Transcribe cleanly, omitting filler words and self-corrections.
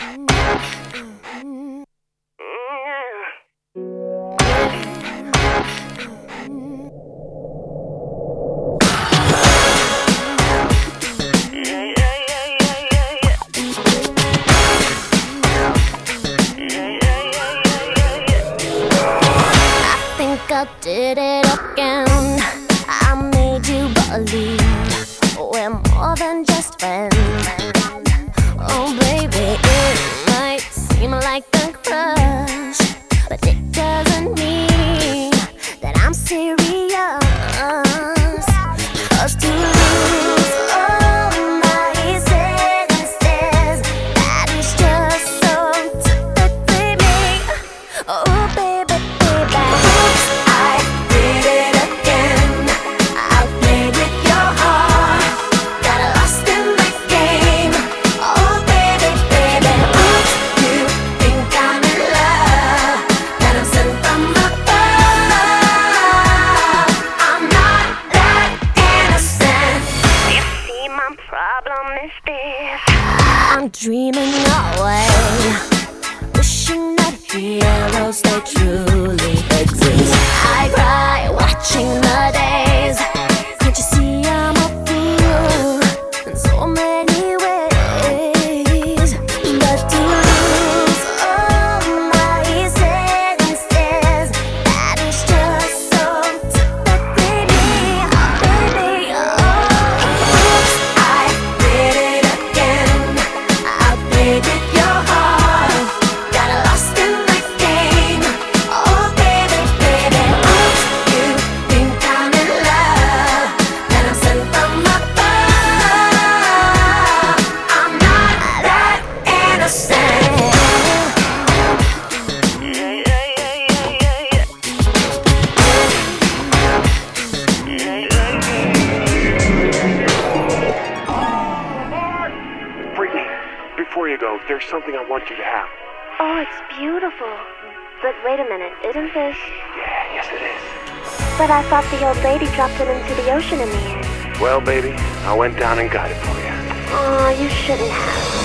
I did it again. I made you believe we're more than just friends. Oh baby, it might seem like a crush, but it doesn't mean that I'm serious. 'Cause to lose all my senses, that is just so typically me. Oh baby, baby, oops, I did it again. I played with your heart, got lost in the game. Oh baby, baby, oops, you think I'm in love, that I'm sent from above. I'm not that innocent. You see, my problem is this: I'm dreaming away, wishing that heroes they truly exist. I cry watching the days. Can't you see I'm a fool in so many ways? But to lose all my senses, that is just so typically me. Oh baby, oh, oops, I did it again. I played with your heart, got lost in the game. Oh baby, baby, oops, you think I'm in love, that I'm sent from above. I'm not that innocent. Brittany, before you go, there's something I want you to have. Oh, it's beautiful. But wait a minute, isn't this? Yeah, yes it is. But I thought the old lady dropped it into the ocean in the end. Well, baby, I went down and got it for you. Oh, you shouldn't have.